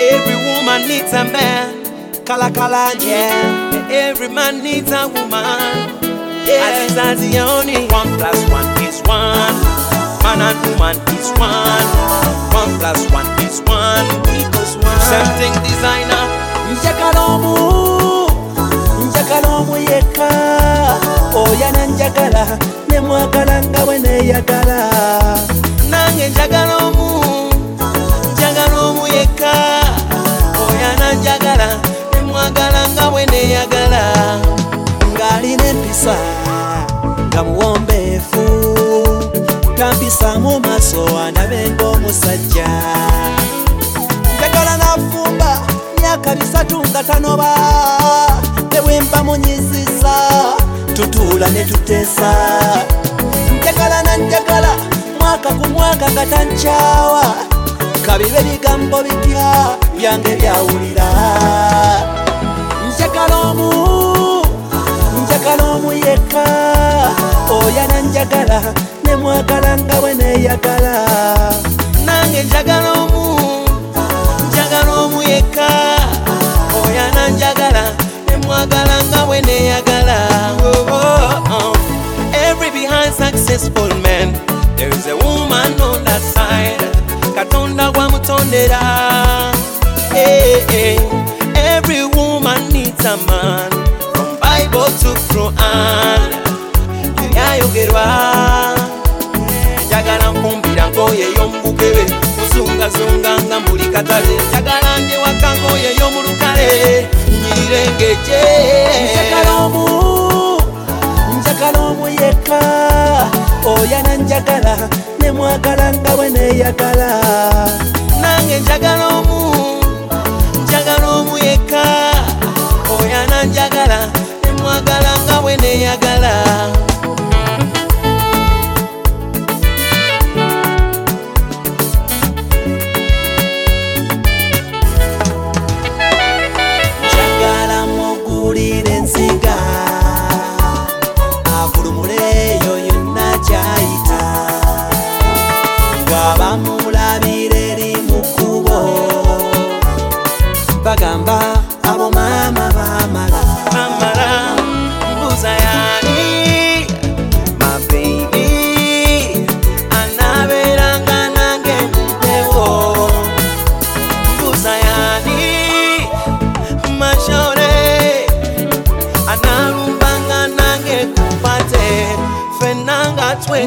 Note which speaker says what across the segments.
Speaker 1: Every woman needs a man. Kala kala, yeah. Every man needs a woman. Yeah. As the only 1+1 is 1. Man and woman is 1. 1+1 is 1 equals 1. Same thing designer.
Speaker 2: Njagalomu yeka oyana njagala nemwagala nga bwe neyagala
Speaker 1: nange njagalomu yeka oyana njagala nemwagala nga bwe neyagala
Speaker 2: ng'alina empisa nga muwombeefu tampisa mu maaso andabe ng'omusajja njagala nafumba myaka 3 nga tanoba tewemba munyizisa tutuula ne tuteesa njagala na njagala mwaka ku mwaka nga tankyawa kabibe bigambo bipya byange byawulira njagala omu yeka oyana njagala nemwagala nga bwe neyagala
Speaker 1: nange njagala omu yeka oyana njagala nemwagala nga bwe neyagala. Every behind successful man there is a woman on that side. Katonda gwa mutondera. Every woman needs a man. From Bible to Quran yayogerwa njagala mpumbira ngoye y'omubukebe musunga nga mbuli katale njagala nje waka ngoye y'omulukale nyirengeje
Speaker 2: njagala omu yeka oyana njagala nemwagala nga bwe neyagala
Speaker 1: nange njagala omu yeka oyana njagala nemwagala nga bwe neyagala.
Speaker 2: njagala mugulire ensiga agulumuleyo yonna gyayita nga bamulabira eri mu kkubo bagamba abo maama bamala
Speaker 1: mbuza yani my baby anaberanga nange mpewo mbuza yani mashore analumbanga nange kupate fenanga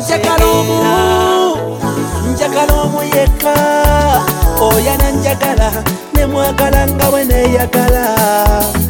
Speaker 2: njagala omu yeka oyana njagala nemwagala nga bwe neyagala